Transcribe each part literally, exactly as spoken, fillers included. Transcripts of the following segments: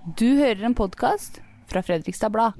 Du hører en podcast fra Fredrikstad Blad.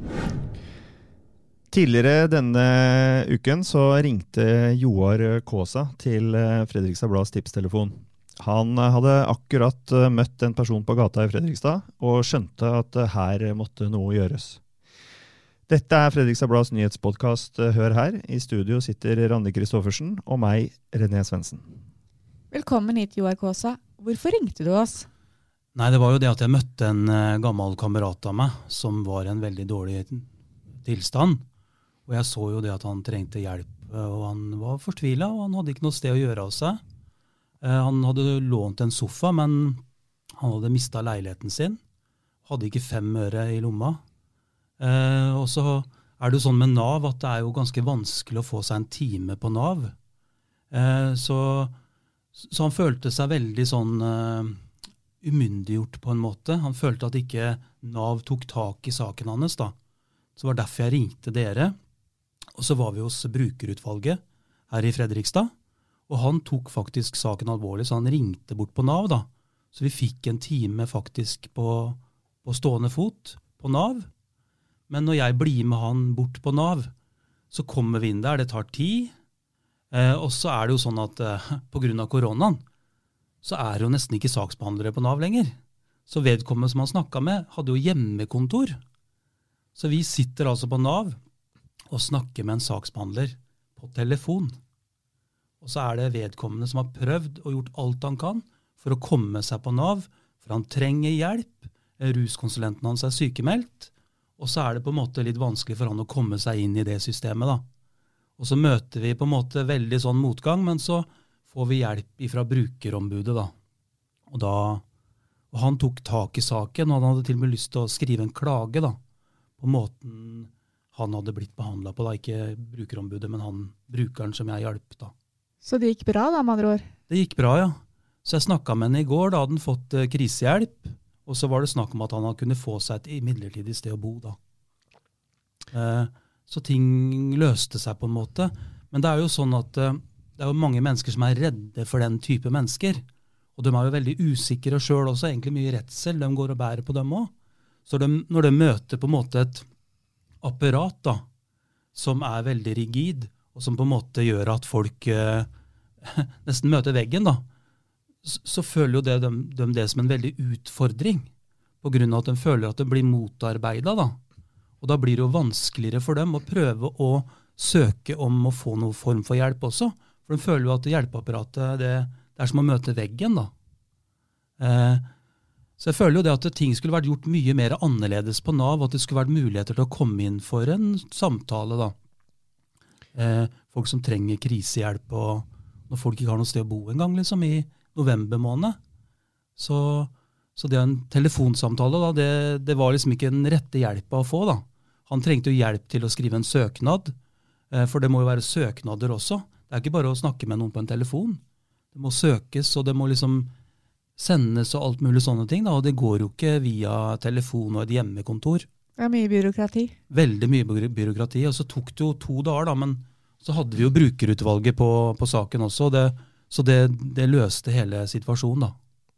Tidligere denne uken så ringte Joar Kåsa til Fredrikstad Blads tipstelefon. Han hadde akkurat møtt en person på gata i Fredrikstad og skjønte at her måtte noe gjøres. Dette er Fredrikstad Blads nyhetspodcast Hør her. I studio sitter Randi Kristoffersen og meg, René Svendsen. Velkommen hit, Joar Kåsa. Hvorfor ringte du oss? Nei, det var jo det at jeg møtte en uh, gammel kamerat av meg som var i en veldig dårlig tilstand. Og jeg så jo det at han trengte hjelp, og han var fortvilet, og han hadde ikke noe sted å gjøre av seg. Uh, han hadde lånt en sofa, men han hadde mistet leiligheten sin. Hadde ikke fem øre i lomma. Uh, og så er det jo sånn med NAV at det er jo ganske vanskelig å få seg en time på NAV. Uh, så, så han følte seg veldig sånn... Uh, umyndiggjort på en måte. Han følte at ikke NAV tok tak i saken hans da. Så var derfor jeg ringte dere. Og så var vi hos brukerutvalget her i Fredrikstad, og han tok faktisk saken alvorlig, så han ringte bort på NAV da. Så vi fikk en time faktisk på, på stående fot på NAV. Men når jeg blir med han bort på NAV, så kommer vi inn der, det tar tid. Eh, og så er det jo sånn at eh, på grunn av koronaen, så er det jo nesten ikke saksbehandlere på NAV lenger. Så vedkommende som han snakket med, hadde jo hjemmekontor. Så vi sitter altså på NAV og snakker med en saksbehandler på telefon. Og så er det vedkommende som har prøvd og gjort alt han kan for å komme seg på NAV, for han trenger hjelp. Ruskonsulenten hans er sykemeldt, og så er det på en måte litt vanskelig for han å komme seg inn i det systemet da. Og så møter vi på en måte veldig sånn motgang, men så får vi hjelp fra brukerombudet da. Og da, og han tok tak i saken, og han hadde til og med lyst til å skrive en klage da, på måten han hadde blitt behandlet på da, ikke brukerombudet, men han, brukeren som jeg hjalp da. Så det gikk bra da, med andre ord? Det gikk bra, ja. Så jeg snakket med henne i går, da hadde han fått uh, krisehjelp, og så var det snakk om at han kunne få seg et midlertidig sted å bo da. Uh, så ting løste seg på en måte, men det er jo sånn at uh, det er jo mange mennesker som er redde for den type mennesker, og de er jo veldig usikre selv også, egentlig mye redsel, de går og bærer på dem også. Så de, når de møter på en måte et apparat da, som er veldig rigid, og som på en måte gjør at folk eh, nesten møter veggen da, så, så føler jo det, de, de det som en veldig utfordring, på grunn av at de føler at de blir motarbeidet da. Og da blir det jo vanskeligere for dem å prøve å søke om å få noen form for hjelp også, for de føler jo at hjelpeapparatet, det, det er som å møte veggen da. Eh, så jeg føler jo det at ting skulle vært gjort mye mer annerledes på NAV, at det skulle vært muligheter til å komme inn for en samtale da. Eh, folk som trenger krisehjelp, og når folk ikke har noe sted å bo en gang, liksom i november måned. Så, så det er en telefonsamtale da, det, det var liksom ikke den rette hjelpa å få da. Han trengte jo hjelp til å skrive en søknad, eh, for det må jo være søknader også. Det er ikke bare å snakke med noen på en telefon. Det må søkes, og det må liksom sendes og alt mulig sånne ting, da, og det går jo ikke via telefon og et hjemmekontor. Det er mye byråkrati. Veldig mye byråkrati, og så tok det jo to dager da, men så hadde vi jo brukerutvalget på, på saken også, det, så det, det løste hele situasjonen da.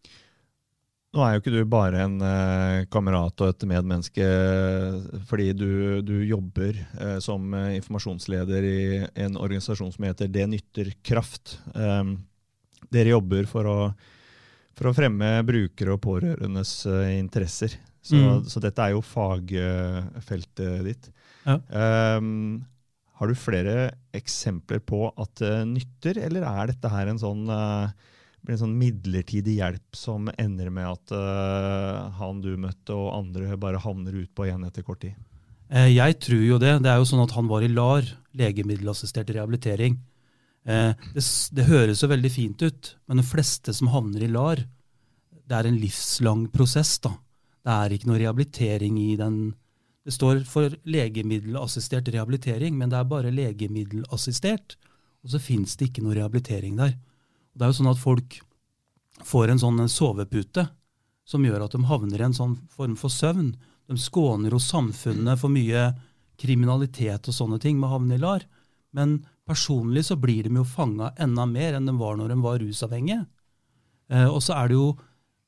Nå er jo ikke du bare en eh, kamerat og et medmenneske, fordi du, du jobber eh, som informasjonsleder i en organisasjon som heter Det nytter kraft. Um, dere jobber for å, for å fremme brukere og pårørendes uh, interesser. Så, mm. så dette er jo fagfeltet ditt. Ja. Um, har du flere eksempler på at det nytter, eller er dette her en sånn... Uh, en sånn midlertidig hjelp som ender med at uh, han du møtte og andre bare havner ut på igjen etter kort tid? Eh, jeg tror jo det. Det er jo sånn at han var i LAR, legemiddelassistert rehabilitering. Eh, det, det høres jo veldig fint ut, men de fleste som havner i LAR, det er en livslang prosess da. Det er ikke noe rehabilitering i den. Det står for legemiddelassistert rehabilitering, men det er bare legemiddelassistert, og så finnes det ikke noe rehabilitering der. Det er jo sånn at folk får en sånn sovepute som gjør at de havner i en sånn form for søvn. De skåner jo samfunnet for mye kriminalitet og sånne ting med å havne i LAR. Men personlig så blir de jo fanget enda mer enn de var når de var rusavhengige. Eh, og så er det jo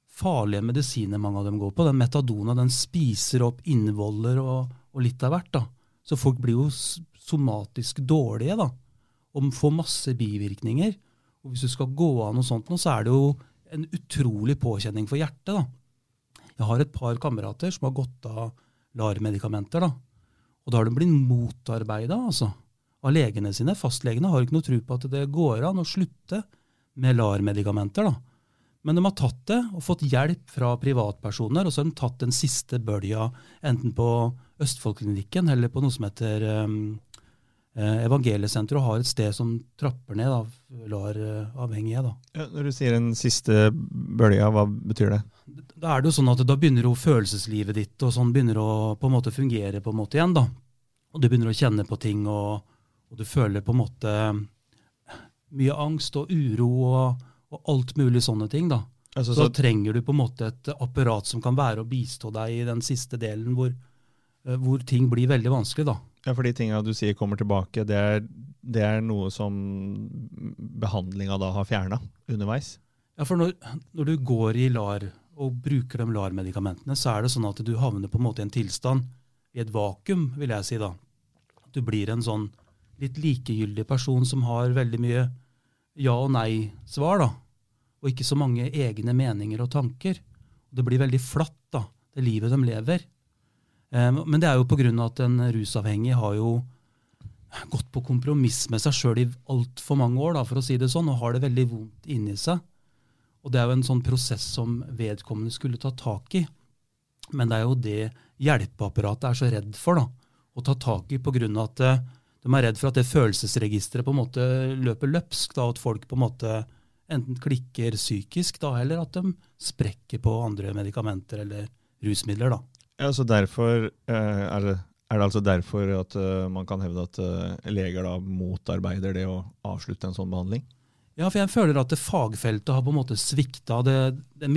farlige medisiner mange av dem går på. Den metadona, den spiser opp innvoller og, og litt av hvert. Da. Så folk blir jo somatisk dårlige da, og får masse bivirkninger. Og hvis du skal gå av noe sånt, så er det jo en utrolig påkjenning for hjertet. Da. Jeg har et par kamerater som har gått av L A R-medikamenter, da. Og da har de blitt motarbeidet altså, av legene sine. Fastlegene har ikke noe tro på at det går an å slutte med L A R-medikamenter. Da. Men de har tatt det og fått hjelp fra privatpersoner, og så har de tatt den siste bølja enten på Østfoldklinikken eller på noe som heter um, Evangeliesenter, og har et sted som trapper ned av L A R-avhengige. Da. Ja, når du sier den siste bølja, hva betyr det? Da er det jo sånn at da begynner jo følelseslivet ditt og sånn begynner å på en måte fungere på en måte igjen. Da. Og du begynner å kjenne på ting, og, og du føler på en måte mye angst og uro og og alt mulig sånne ting da. Altså, så, så trenger du på en måte et apparat som kan være å bistå deg i den siste delen hvor, hvor ting blir veldig vanskelig da. Ja, for de tingene du sier kommer tilbake, det er, det er noe som behandlinga da har fjernet underveis? Ja, for når, når du går i L A R og bruker de L A R-medikamentene, så er det sånn at du havner på en måte i en tilstand, i et vakuum, vil jeg si da. At du blir en sånn litt likegyldig person som har veldig mye ja og nei svar da, og ikke så mange egne meninger og tanker. Det blir veldig flatt da, det livet de lever. Um, men det er jo på grunn av at en rusavhengig har jo gått på kompromiss med seg selv i alt for mange år, da, for å si det sånn, og har det veldig vondt inni seg. Og det er jo en sånn prosess som vedkommende skulle ta tak i. Men det er jo det hjelpeapparatet er så redd for da, å ta tak i på grunn av at de er redd for at det følelsesregisteret på en måte løper løpsk, da, at folk på en måte enten klikker psykisk, da, eller at de sprekker på andre medikamenter eller rusmidler. Da. Ja, så derfor, er det, er det altså derfor at man kan hevde at leger da motarbeider det å avslutte en sånn behandling? Ja, for jeg føler at det fagfeltet har på en måte sviktet det, det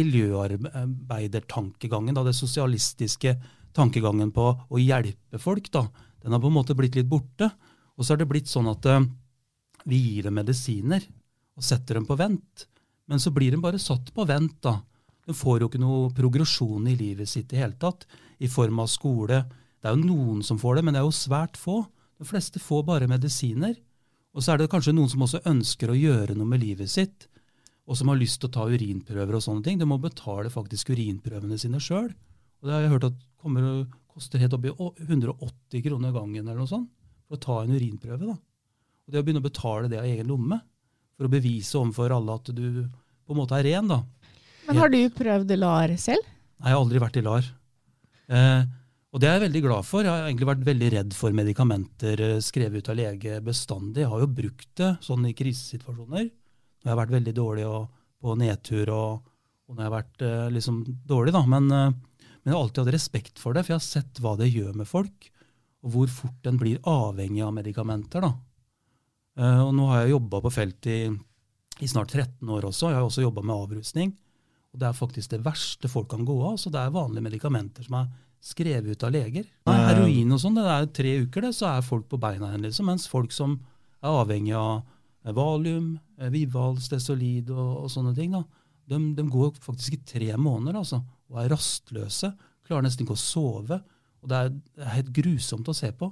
miljøarbeidertankegangen, da, det sosialistiske tankegangen på å hjelpe folk, da. Den har på en måte blitt litt borte. Og så er det blitt sånn at uh, vi gir dem medisiner og setter dem på vent. Men så blir de bare satt på vent da. De får jo ikke noe progresjon i livet sitt i hele tatt, i form av skole. Det er jo noen som får det, men det er jo svært få. De fleste får bare medisiner. Og så er det kanskje noen som også ønsker å gjøre noe med livet sitt, og som har lyst til å ta urinprøver og sånne ting. De må betale faktisk urinprøvene sine selv. Og det har jeg hørt at kommer og koster helt opp i hundre og åtti kroner gangen eller noe sånt, for å ta en urinprøve. Da. Og det å begynne å betale det av egen lomme, for å bevise omfor alle at du på en måte er ren. Da. Men har du prøvd L A R selv? Nei, jeg har aldri vært i L A R. Eh, og det er jeg veldig glad for. Jeg har egentlig vært veldig redd for medikamenter skrevet ut av lege bestandig. Jeg har jo brukt det sånn i krisesituasjoner. Når jeg har vært veldig dårlig og på nedtur, og, og når jeg har vært eh, liksom dårlig. Da. Men, eh, men jeg har alltid hatt respekt for det, for jeg har sett hva det gjør med folk, og hvor fort den blir avhengig av medikamenter. Da. Uh, og nå har jeg jobbet på felt i, i snart tretten år også. Jeg har også jobbet med avrusning. Og det er faktisk det verste folk kan gå av. Så det er vanlige medikamenter som er skrevet ut av leger. Nei, heroin og sånn, det er tre uker det, så er folk på beina igjen. Liksom, mens folk som er avhengig av valium, Vival, Stesolid og, og sånne ting, da, de, de går faktisk i tre måneder altså, og er rastløse. Klarer nesten ikke å sove. Og det er, det er helt grusomt å se på.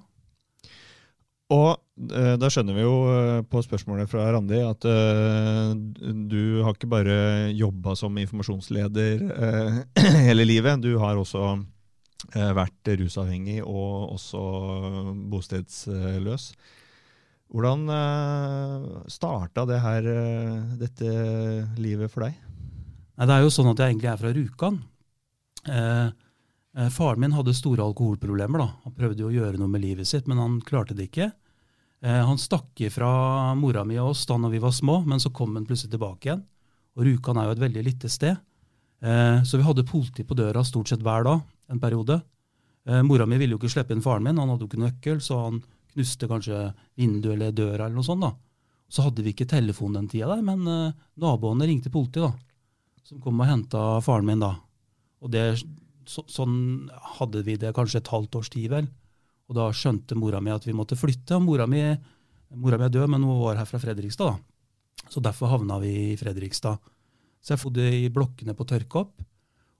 Og eh, da skjønner vi jo eh, på spørsmålet fra Randi at eh, du har ikke bare jobbet som informasjonsleder eh, hele livet, du har også eh, vært rusavhengig og også bostedsløs. Hvordan eh, startet det her, eh, dette livet for deg? Nei, det er jo sånn at jeg egentlig er fra Rjukan. Eh, Faren min hadde store alkoholproblemer. Da. Han prøvde jo å gjøre noe med livet sitt, men han klarte det ikke. Eh, han stakk fra mora mi og oss da når vi var små, men så kom han plutselig tilbake igjen. Og Rjukan er jo et veldig lite sted. Eh, så vi hadde politi på døra stort sett hver dag, en periode. Eh, mora mi ville jo ikke slippe inn faren min, han hadde jo ikke nøkkel, så han knuste kanskje vindu eller døra eller noe sånt. Da. Så hadde vi ikke telefon den tida der, men eh, naboene ringte politi da, som kom og hentet faren min da. Og det Så, sånn hadde vi det kanskje et halvt års tid vel. Og da skjønte mora mi at vi måtte flytte. Og mora mi, mora mi er død, men hun var her fra Fredrikstad da. Så derfor havna vi i Fredrikstad. Så jeg bodde i blokkene på Tørkop.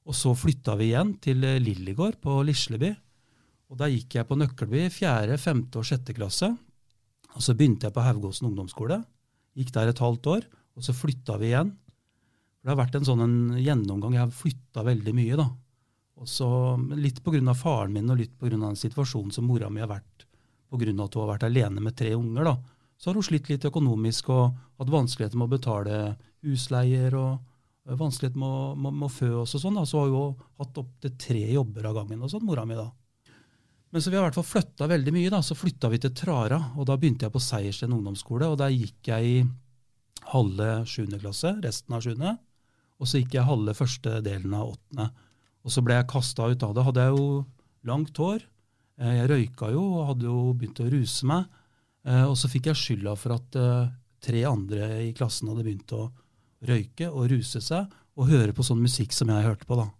Og så flytta vi igjen til Lillegård på Lisleby. Og der gikk jeg på Nøkkelby fjerde, femte og sjette klasse. Og så begynte jeg på Haugåsen ungdomsskole. Gikk der et halvt år, og så flytta vi igjen. Det har vært en sånn en gjennomgang. Jeg har flytta veldig mye da. Og så litt på grunn av faren min og litt på grunn av den situasjonen som mora mi har vært, på grunn av at hun har vært alene med tre unger da. Så har hun slitt litt økonomisk og hatt vanskeligheter med å betale husleier og vanskeligheter med å, med, med å fø oss og sånn da. Så har hun jo hatt opp til tre jobber av gangen og sånn, mora mi da. Men så vi har i hvert fall flyttet veldig mye da. Så flyttet vi til Trara, og da begynte jeg på Seiersten ungdomsskole, og der gikk jeg i halve sjuende klasse, resten av sjuende, og så gikk jeg halve første delen av åttende. Og så ble jeg kastet ut av det. Hadde jeg jo langt hår, jeg røyka jo og hadde jo begynt å ruse meg, og så fikk jeg skylda for at tre andre i klassen hadde begynt å røyke og ruse seg og høre på sånn musikk som jeg hørte på da.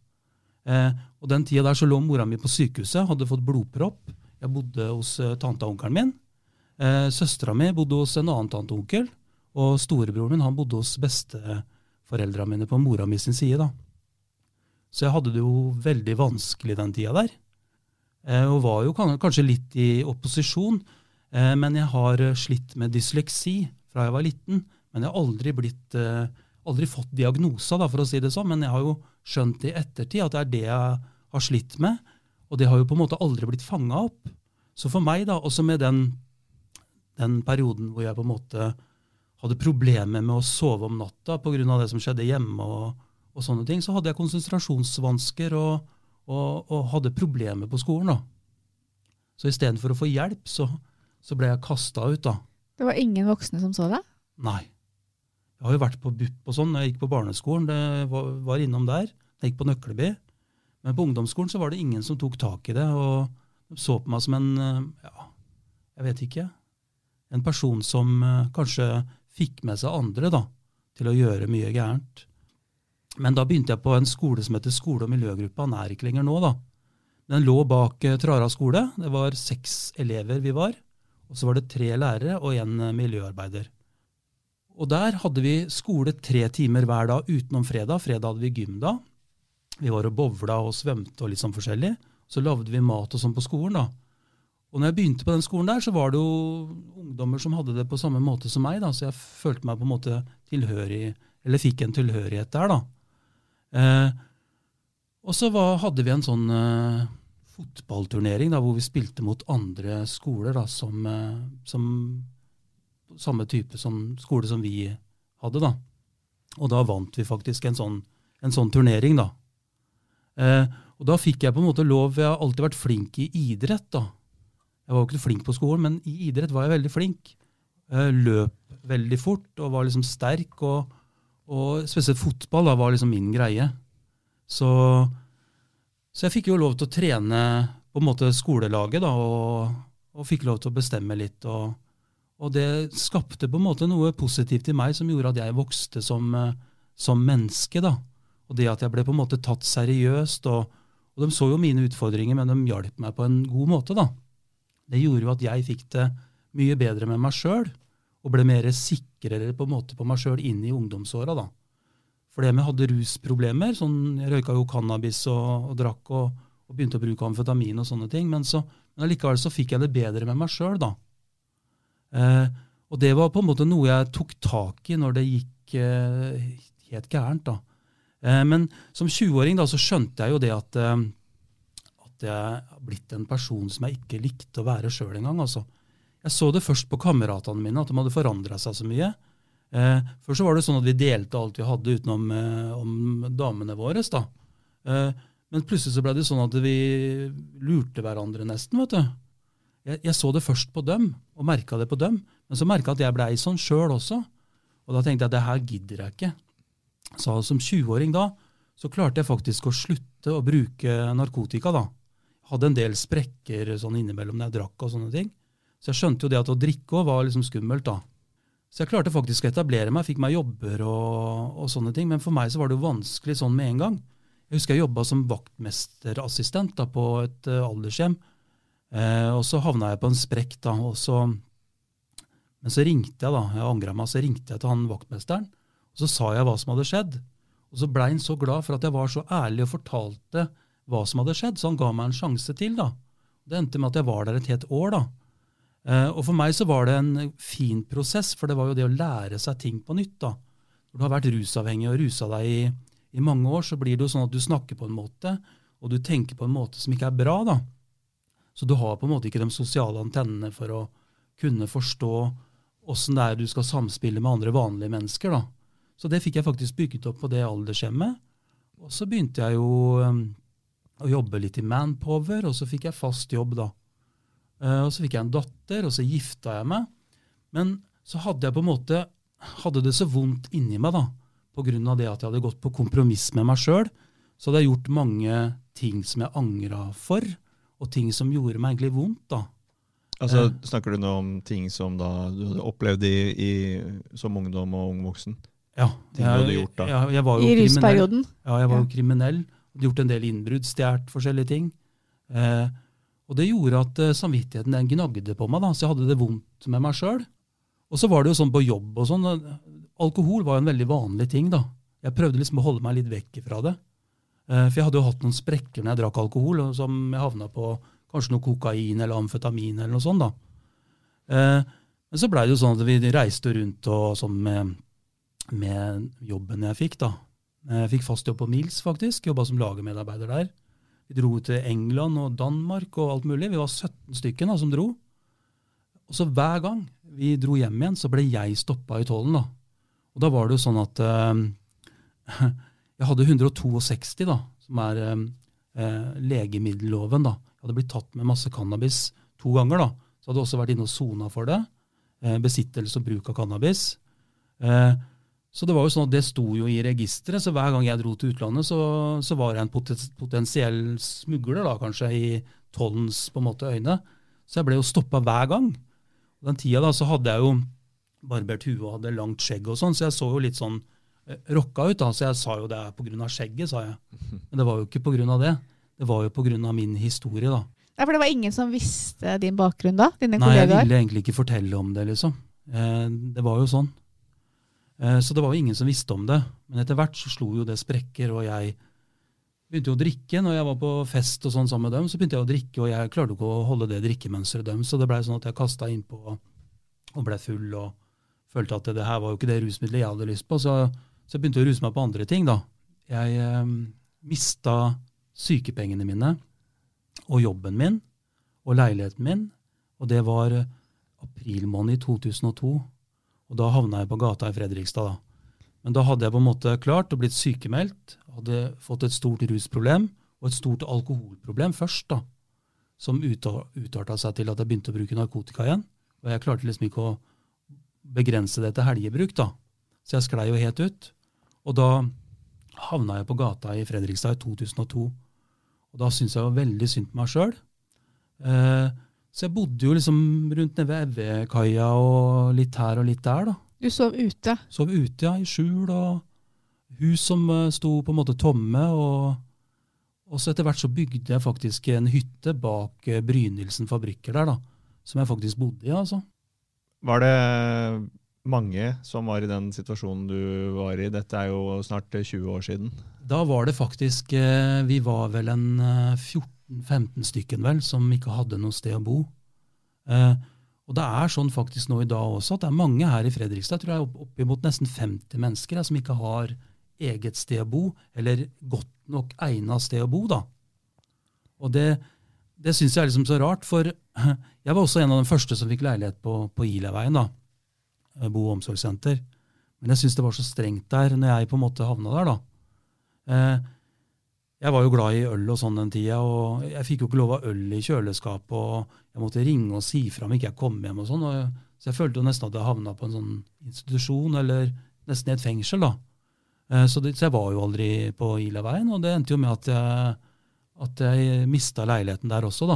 Og den tida der så lå mora mi på sykehuset, hadde fått blodpropp. Jeg bodde hos tante og onkelen min. Søstera mi bodde hos en annen tante og onkel, og storebroren min han bodde hos besteforeldra mine på mora mi sin side da. Så jeg hadde det jo veldig vanskelig den tida der. Og var jo kanskje litt i opposisjon, men jeg har slitt med dysleksi fra jeg var liten, men jeg har aldri blitt, aldri fått diagnosa da, for å si det sånn, men jeg har jo skjønt i ettertid at det er det jeg har slitt med, og det har jo på en måte aldri blitt fanget opp. Så for meg da, også med den, den perioden hvor jeg på en måte hadde problemer med å sove om natta på grunn av det som skjedde hjemme og og sånne ting, så hadde jeg konsentrasjonsvansker og, og, og hadde problemer på skolen da. Så i stedet for å få hjelp, så, så ble jeg kastet ut da. Det var ingen voksne som så det? Nei. Jeg har jo vært på B U P og sånn, jeg gikk på barneskolen, det var, var innom der, jeg gikk på Nøkkelby, men på ungdomsskolen så var det ingen som tok tak i det, og de så på meg som en, ja, jeg vet ikke, en person som kanskje fikk med seg andre da, til å gjøre mye gærent. Men da begynte jeg på en skole som heter Skole- og miljøgruppa, den er ikke lenger nå da. Den lå bak Trara skole, det var seks elever vi var, og så var det tre lærere og en miljøarbeider. Og der hadde vi skole tre timer hver dag utenom fredag, fredag hadde vi gym da. Vi var og bowla og svømte og litt sånn forskjellig, så lavde vi mat og sånn på skolen da. Og når jeg begynte på den skolen der, så var det jo ungdommer som hadde det på samme måte som meg da, så jeg følte meg på en måte tilhørig, eller fikk en tilhørighet der da. Eh, og så var, hadde vi en sånn eh, fotballturnering da, hvor vi spilte mot andre skoler da, som, eh, som samme type som skole som vi hadde da. Og da vant vi faktisk en sånn, en sånn turnering da. Eh, og da fikk jeg på en måte lov, jeg har alltid vært flink i idrett da. Jeg var jo ikke flink på skolen, men i idrett var jeg veldig flink. Eh, løp veldig fort og var liksom sterk og Og spesielt fotball da, var liksom min greie. Så, så jeg fikk jo lov til å trene på en måte skolelaget da, og, og fikk lov til å bestemme litt. Og, og det skapte på en måte noe positivt i meg som gjorde at jeg vokste som, som menneske. Da. Og det at jeg ble på en måte tatt seriøst. Og, og de så jo mine utfordringer, men de hjalp meg på en god måte. Da. Det gjorde jo at jeg fikk det mye bedre med meg selv, og ble mer sikrere på en måte på meg selv inn i ungdomsåra da. Fordi jeg hadde rusproblemer, sånn, jeg røyka jo cannabis og, og drakk og, og begynte å bruke amfetamin og sånne ting, men, så, men allikevel så fikk jeg det bedre med meg selv da. Eh, og det var på en måte noe jeg tok tak i når det gikk eh, helt gærent da. Eh, men som tjueåring da, så skjønte jeg jo det at, eh, at jeg har blitt en person som jeg ikke likte å være selv en gang, altså. Jeg så det først på kameratene mine, at de hadde forandret seg så mye. Eh, først så var det sånn at vi delte alt vi hadde utenom eh, om damene våre. Da. Eh, men plutselig så ble det sånn at vi lurte hverandre nesten, vet du. Jeg, jeg så det først på dem, og merket det på dem. Men så merket jeg at jeg ble sånn selv også. Og da tenkte jeg at det her gidder jeg ikke. Så som tjueåring da, så klarte jeg faktisk å slutte å bruke narkotika da. Jeg hadde en del sprekker sånn innimellom når jeg drakk og sånne ting. Så jeg skjønte jo det at å drikke også var liksom skummelt da. Så jeg klarte faktisk å etablere meg, fikk meg jobber og, og sånne ting, men for meg så var det jo vanskelig sånn med en gang. Jeg husker jeg jobbet som vaktmesterassistent da, på et uh, aldershjem, eh, og så havnet jeg på en sprekk da, og så, men så ringte jeg da, jeg angret meg, så ringte jeg til han vaktmesteren, og så sa jeg hva som hadde skjedd, Og så ble han så glad for at jeg var så ærlig og fortalte hva som hadde skjedd, så han ga meg en sjanse til da. Det endte med at jeg var der et helt år da. Eh, og for meg så var det en fin prosess, for det var jo det å lære seg ting på nytt da. Når du har vært rusavhengig og rusa deg i, i mange år, så blir det jo sånn at du snakker på en måte, og du tenker på en måte som ikke er bra da. Så du har på en måte ikke de sosiale antennene for å kunne forstå hvordan det er du skal samspille med andre vanlige mennesker da. Så det fikk jeg faktisk bygget opp på det aldershjemmet. Og så begynte jeg jo um, å jobbe litt i Manpower, og så fikk jeg fast jobb da. Uh, og så fikk jeg en datter, og så gifta jeg meg. Men så hadde jeg på en måte, hadde det så vondt inni meg da, på grunn av det at jeg hadde gått på kompromiss med meg selv, så hadde jeg gjort mange ting som jeg angret for, og ting som gjorde meg egentlig vondt da. Altså, Uh, snakker du nå om ting som da du hadde opplevd i, i, som ungdom og ung voksen? Ja, Ting du hadde gjort da. Jeg, jeg, jeg var jo I kriminell. rusperioden. Ja, jeg var jo Ja. kriminell. Hadde gjort en del innbrudd, stjert forskjellige ting. Eh, og det gjorde at eh, samvittigheten den gnagde på meg da, så jeg hadde det vondt med meg selv. Og så var det jo sånn på jobb og sånn. Alkohol var jo en veldig vanlig ting da. Jeg prøvde liksom å holde meg litt vekk fra det. Eh, for jeg hadde jo hatt noen sprekker når jeg drakk alkohol, og som jeg havnet på kanskje noe kokain eller amfetamin eller noe sånt da. Eh, men så ble det jo sånn at vi reiste rundt og sånn med, med jobben jeg fikk da. Jeg fikk fast jobb på Mills faktisk, jobbet som lagermedarbeider der. Vi dro til England og Danmark og alt mulig. Vi var sytten stykken da, som dro. Og så hver gang vi dro hjem igjen, så ble jeg stoppet i tollen da. Og da var det jo sånn at eh, jeg hadde hundre og sekstito da, som er eh, legemiddelloven da. Jeg hadde blitt tatt med masse cannabis to ganger da. Så hadde jeg også vært inne og sonet for det. Eh, besittelse og bruk av cannabis. Eh, Så det var jo sånn at det sto jo i registret, så hver gang jeg dro til utlandet, så, så var jeg en poten- potensiell smugler da, kanskje, i tollens på en måte øyne. Så jeg ble jo stoppet hver gang. Og den tida da, så hadde jeg jo barbert hue og hadde langt skjegg og sånn, så jeg så jo litt sånn eh, rocka ut da, så jeg sa jo det er på grunn av skjegget, sa jeg. Men det var jo ikke på grunn av det. Det var jo på grunn av min historie da. Ja, for det var ingen som visste din bakgrunn da, dine Nei, jeg kollegaer? ville egentlig ikke fortelle om det liksom. Eh, det var jo sånn. Så det var jo ingen som visste om det. Men etter hvert så slo jo det sprekker, og jeg begynte jo å drikke. Når jeg var på fest og sånn sammen med dem, så begynte jeg å drikke, og jeg klarte ikke å holde det drikkemønsteret dem. Så det ble sånn at jeg kastet inn på og ble full, og følte at det her var jo ikke det rusmiddelet jeg hadde lyst på. Så, så jeg begynte å ruse meg på andre ting da. Jeg eh, mistet sykepengene mine, og jobben min, og leiligheten min, og det var april måned i to tusen og to. Og da havnet jeg på gata i Fredrikstad da. Men da hadde jeg på en måte klart å blitt sykemeldt, hadde fått et stort rusproblem og et stort alkoholproblem først da, som utartet seg til at jeg begynte å bruke narkotika igjen. Og jeg klarte liksom ikke å begrense det til helgebruk da. Så jeg sklei jo helt ut. Og da havnet jeg på gata i Fredrikstad i to tusen og to. Og da syntes jeg jo veldig synd på meg selv. Eh, Så jeg bodde jo liksom rundt nede ved Evjekaia og litt her og litt der da. Du sov ute? Sov ute, ja, i skjul, og hus som sto på en måte tomme, og, og så etter hvert så bygde jeg faktisk en hytte bak Brynildsen fabrikker der da, som jeg faktisk bodde i, altså. Var det mange som var i den situasjonen du var i? Dette er jo snart tjue år siden. Da var det faktisk, vi var vel en fjorten femten stykken vel, som ikke hadde noe sted å bo. Eh, og det er sånn faktisk nå i dag også, at det er mange her i Fredrikstad, jeg tror jeg er opp imot nesten femti mennesker, som ikke har eget sted å bo, eller godt nok egnet sted å bo da. Og det, det synes jeg er liksom så rart, for jeg var også en av de første som fikk leilighet på, på Ilaveien da, bo- og omsorgssenter. Men jeg synes det var så strengt der, når jeg på en måte havnet der da. Eh, Jeg var jo glad i øl og sånn den tida, og jeg fikk jo ikke lov av øl i kjøleskap, og jeg måtte ringe og si fra om ikke jeg kom hjem og sånn, og så jeg følte jo nesten at jeg havnet på en sånn institusjon, eller nesten i et fengsel da. Så, det, så jeg var jo aldri på Ilaveien, og det endte jo med at jeg, at jeg mistet leiligheten der også da.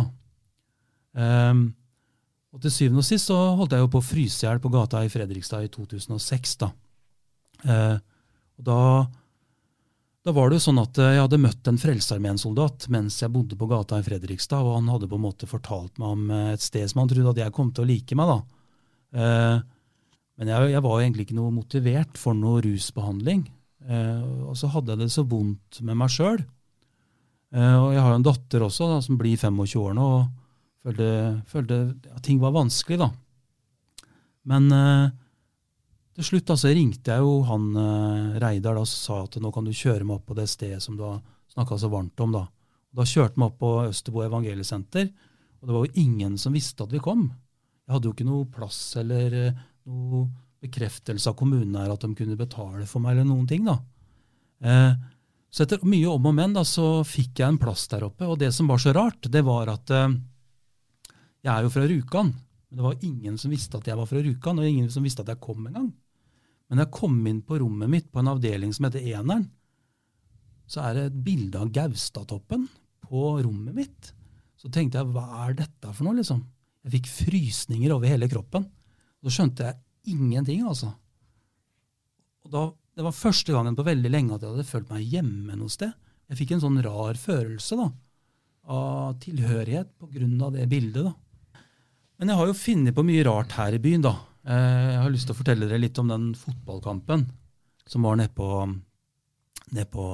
Um, og til syvende og sist så holdt jeg jo på å fryse ihjel på gata i Fredrikstad i to tusen og seks da. Uh, og da Da var det jo sånn at jeg hadde møtt en Frelsesarmeen-soldat mens jeg bodde på gata i Fredrikstad, og han hadde på en måte fortalt meg om et sted som han trodde at jeg kom til å like meg da. Men jeg, jeg var jo egentlig ikke noe motivert for noe rusbehandling. Eh, og så hadde jeg det så vondt med meg selv. Eh, og jeg har jo en datter også da, som blir tjuefem år nå, og følte, følte at ting var vanskelig da. Men eh, til slutt da, så ringte jeg jo han eh, Reidar da, og sa at nå kan du kjøre meg opp på det stedet som du har snakket så varmt om da. Og da kjørte meg opp på Østerbo Evangeliesenter, og det var jo ingen som visste at vi kom. Jeg hadde jo ikke noe plass eller eh, noe bekreftelse av kommunen her at de kunne betale for meg eller noen ting da. Eh, så etter mye om og men da, så fikk jeg en plass der oppe, og det som var så rart, det var at eh, jeg er jo fra Rjukan, men det var ingen som visste at jeg var fra Rjukan, og ingen som visste at jeg kom en gang. Men jeg kom inn på rommet mitt på en avdeling som heter Eneren, så er det et bilde av Gaustatoppen på rommet mitt. Så tenkte jeg, hva er dette for noe liksom? Jeg fikk frysninger over hele kroppen. Og så skjønte jeg ingenting, altså. Og da, det var første gangen på veldig lenge at jeg hadde følt meg hjemme noe sted. Jeg fikk en sånn rar følelse da, av tilhørighet på grunn av det bildet da. Men jeg har jo funnet på mye rart her i byen da. Jeg har lyst til å fortelle dere litt om den fotballkampen som var nede på, nede på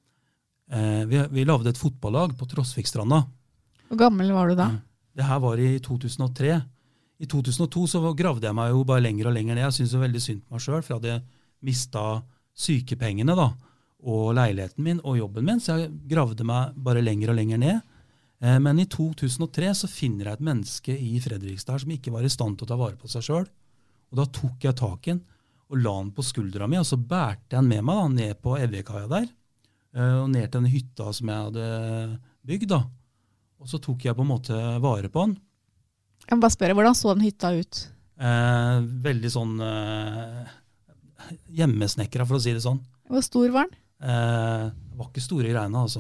eh, vi, vi lavde et fotballag på Trosvikstranda. Hvor gammel var du da? Det her var i to tusen og tre. I to tusen og to så gravde jeg meg jo bare lenger og lenger ned. Jeg synes jo veldig synd på meg selv, for jeg hadde mistet sykepengene da, og leiligheten min og jobben min, så jeg gravde meg bare lenger og lenger ned. Eh, men i to tusen og tre så finner jeg et menneske i Fredrikstad som ikke var i stand til å ta vare på seg selv. Og da tok jeg tak i den og la den på skuldra mi, og så bærte jeg den med meg da, ned på Evjekaia der, eh, og ned til den hytta som jeg hadde bygd da. Og så tok jeg på en måte vare på den. Jeg må bare spørre, hvordan så den hytta ut? Eh, veldig sånn eh, hjemmesnekkere, for å si det sånn. Hvor stor var den? Eh, det var ikke store greiene, altså.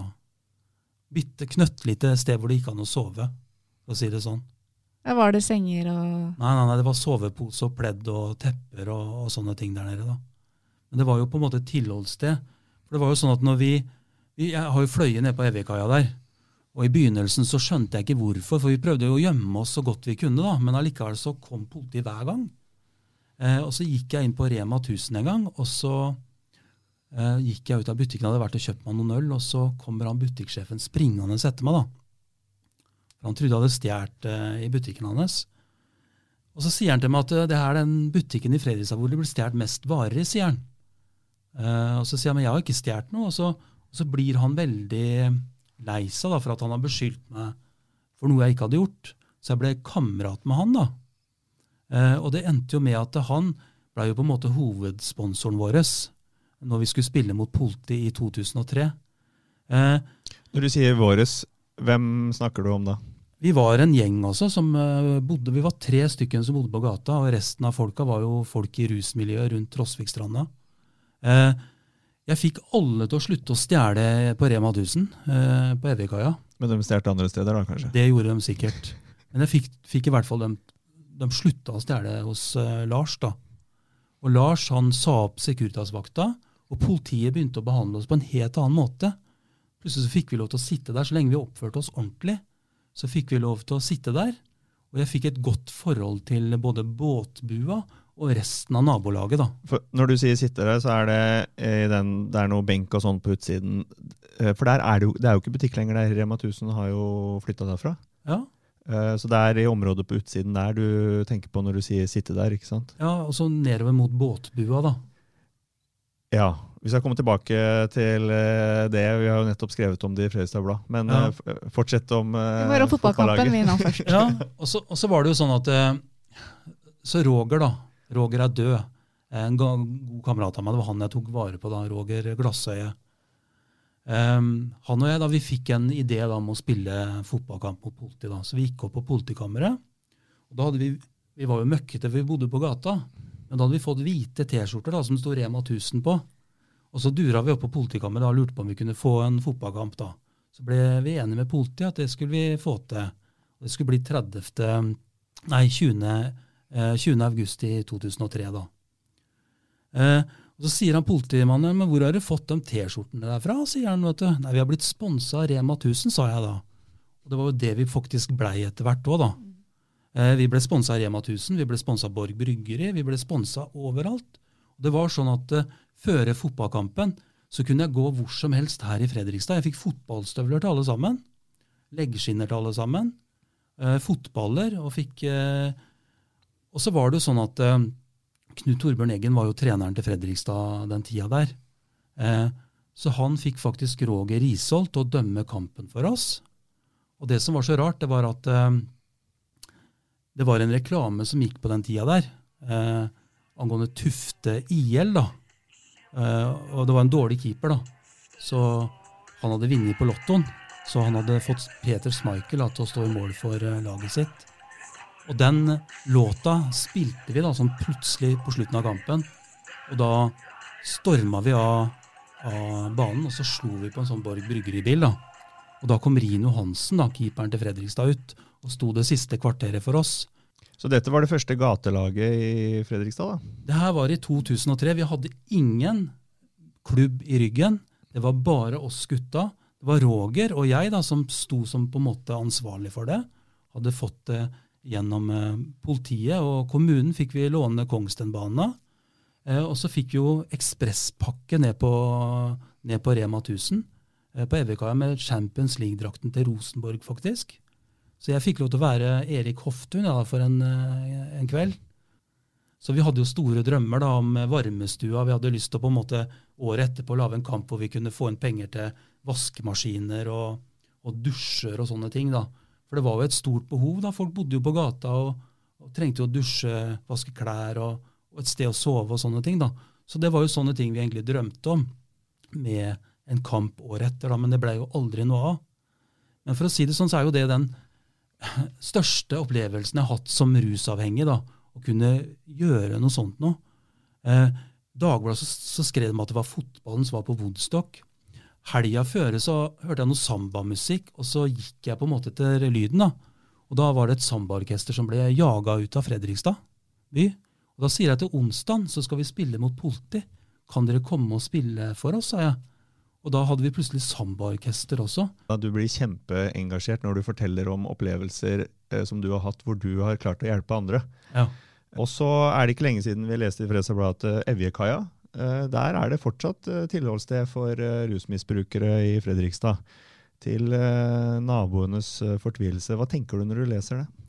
Bitte knøttlite sted hvor det gikk an å sove, for å si det sånn. Ja, var det senger og... Nei, nei, nei, det var sovepose og pledd og tepper og, og sånne ting der nede da. Men det var jo på en måte et tilholdssted. For det var jo sånn at når vi... vi jeg har jo fløyet ned på Evjekaia der, og i begynnelsen så skjønte jeg ikke hvorfor, for vi prøvde jo å gjemme oss så godt vi kunne da, men allikevel så kom politiet hver gang. Eh, og så gikk jeg inn på Rema tusen en gang, og så eh, gikk jeg ut av butikken, hadde vært og kjøpt meg noen øl, og så kommer han butikksjefen springende etter meg da. For han trodde jeg hadde stjert eh, i butikken hans. Og så sier han til meg at det her er den butikken i Fredrikstad hvor det blir stjert mest varer i, sier han. Eh, og så sier han, men jeg har ikke stjert noe, og så, og så blir han veldig... lei seg da, for at han har beskyldt meg for noe jeg ikke hadde gjort. Så jeg ble kamerat med han da. Eh, og det endte jo med at han ble jo på en måte hovedsponsoren vår når vi skulle spille mot politi i to tusen og tre. Eh, Når du sier våres, hvem snakker du om da? Vi var en gjeng også som uh, bodde, vi var tre stykken som bodde på gata, og resten av folka var jo folk i rusmiljøet rundt Trosvikstranda. Eh, Jeg fikk alle til å slutte å stjele på Rema tusen, eh, på Evjekaia. Men de stjerte andre steder da, kanskje? Det gjorde de sikkert. Men jeg fikk, fikk i hvert fall dem, de slutta å stjele hos eh, Lars da. Og Lars, han sa opp Securitas-vakta, og politiet begynte å behandle oss på en helt annen måte. Plutselig så fikk vi lov til å sitte der, så lenge vi oppførte oss ordentlig, så fikk vi lov til å sitte der. Og jeg fikk et godt forhold til både båtbua og resten av nabolaget da. For når du sier sitter der, så er det, i den, det er noe benk og sånn på utsiden. For der er det, jo, det er jo ikke butikk lenger der. Rema tusen har jo flyttet derfra. Ja. Så det er i området på utsiden der du tenker på når du sier sitte der, ikke sant? Ja, og så nedover mot båtbua da. Ja, vi skal komme tilbake til det. Vi har jo nettopp skrevet om det i Fredrikstad Blad. Men ja. Fortsett om uh, Vi var om fotballkampen vi nå først. Ja, og så, og så var det jo sånn at så Roger da, Roger er død. En god kamerat av meg, det var han jeg tok vare på da, Roger Glassøye. Um, han og jeg da, vi fikk en idé da om å spille fotballkamp mot politi da, så vi gikk opp på politikammeret, og da hadde vi, vi var jo møkkete, vi bodde på gata, men da hadde vi fått hvite t-skjorter da, som stod Rema tusen på, og så dura vi opp på politikammeret da, og lurte på om vi kunne få en fotballkamp da. Så ble vi enige med politiet at det skulle vi få til. Det skulle bli tredivte, nei, tjuende august i to tusen og tre da. Eh, og så sier han politimannen, men hvor har du fått de t-skjortene derfra, sier han, vet du. Nei, vi har blitt sponset av Rema tusen, sa jeg da. Og det var jo det vi faktisk ble etter hvert også da. Eh, vi ble sponset av Rema tusen, vi ble sponset av Borg Bryggeri, vi ble sponset overalt. Det var sånn at uh, før fotballkampen så kunne jeg gå hvor som helst her i Fredrikstad. Jeg fikk fotballstøvler til alle sammen, leggskinner til alle sammen, uh, fotballer, og fikk... Uh, og så var det jo sånn at uh, Knut Torbjørn Eggen var jo treneren til Fredrikstad den tida der. Uh, så han fikk faktisk Roger Risholt til å dømme kampen for oss. Og det som var så rart, det var at uh, det var en reklame som gikk på den tida der, uh, angående Tufte I L da. Uh, og det var en dårlig keeper da, så han hadde vunnet på lottoen, så han hadde fått Peter Schmeichel da, til å stå i mål for uh, laget sitt. Og den låta spilte vi da, sånn plutselig på slutten av kampen, og da stormet vi av, av banen, og så slo vi på en sånn Borg Bryggeribil da. Og da kom Rino Hansen, da, keeperen til Fredrikstad ut, og sto det siste kvarteret for oss. Så dette var det første gatelaget i Fredrikstad da? Det her var i to tusen og tre. Vi hadde ingen klubb i ryggen. Det var bare oss gutta. Det var Roger og jeg da, som sto som på en måte ansvarlig for det. Hadde fått det gjennom eh, politiet, og kommunen fikk vi låne Kongstenbanen. Eh, og så fikk vi jo ekspresspakke ned på, ned på Rema tusen, eh, på Evikaia med Champions League-drakten til Rosenborg faktisk. Så jeg fikk lov til å være Erik Hoftun ja, for en, en kveld. Så vi hadde jo store drømmer da, om varmestua. Vi hadde lyst til å på en måte året etterpå lave en kamp hvor vi kunne få inn penger til vaskemaskiner og, og dusjer og sånne ting. Da. For det var jo et stort behov. Da. Folk bodde jo på gata og, og trengte jo å dusje, vaske klær og, og et sted å sove og sånne ting. Da. Så det var jo sånne ting vi egentlig drømte om med en kamp året etter. Da. Men det ble jo aldri noe av. Men for å si det sånn, så er jo det den største opplevelsen jeg har hatt som rusavhengig, da, å kunne gjøre noe sånt nå. Eh, Dagbladet så, så skrev de at det var fotballen som var på Woodstock. Helga før så hørte jeg noe samba-musikk, og så gikk jeg på en måte etter lyden, da. Og da var det et samba-orkester som ble jaget ut av Fredrikstad by. Og da sier jeg til onsdag, så skal vi spille mot politi. Kan dere komme og spille for oss, sa jeg. Og da hadde vi plutselig samba-orkester også. Du blir kjempeengasjert når du forteller om opplevelser eh, som du har hatt, hvor du har klart å hjelpe andre. Ja. Og så er det ikke lenge siden vi leste i Fredrikstad Blad at Evjekaia, eh, der er det fortsatt eh, tilholdssted for eh, rusmisbrukere i Fredrikstad. Til eh, naboenes eh, fortvilelse. Hva tenker du når du leser det?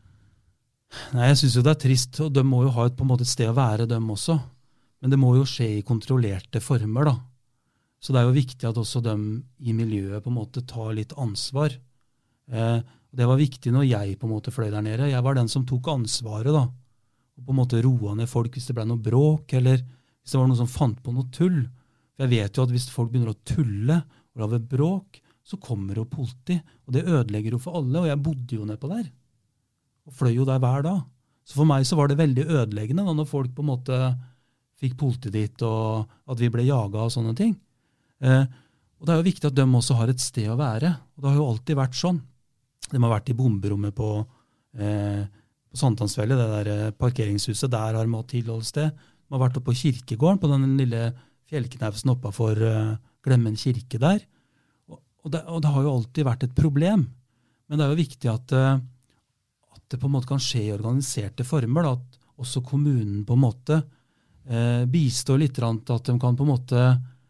Nei, jeg synes jo det er trist, og de må jo ha et, på en måte et sted å være dem også. Men det må jo skje i kontrollerte former da. Så det er jo viktig at også de i miljøet på en måte tar litt ansvar. Eh, det var viktig når jeg på en måte fløy der nede. Jeg var den som tok ansvaret da. Og på en måte roet ned folk hvis det ble noe bråk, eller hvis det var noen som fant på noe tull. For jeg vet jo at hvis folk begynner å tulle og lave bråk, så kommer jo politi. Og det ødelegger jo for alle, og jeg bodde jo ned på der. Og fløy jo der hver dag. Så for meg så var det veldig ødeleggende da, når folk på en måte fikk politi dit, og at vi ble jaget og sånne ting. Eh, og det er jo viktig at de også har et sted å være, og det har jo alltid vært sånn. De har vært i bomberommet på, eh, på Sankthansvellet, det der parkeringshuset, der har de hatt tilholdssted. De har vært oppe på kirkegården, på den lille fjellknausen oppe for eh, Glemmen kirke der. Og, og, det, og det har jo alltid vært et problem. Men det er jo viktig at, eh, at det på en måte kan skje i organiserte former, da, at også kommunen på en måte eh, bistår litt, at de kan på en måte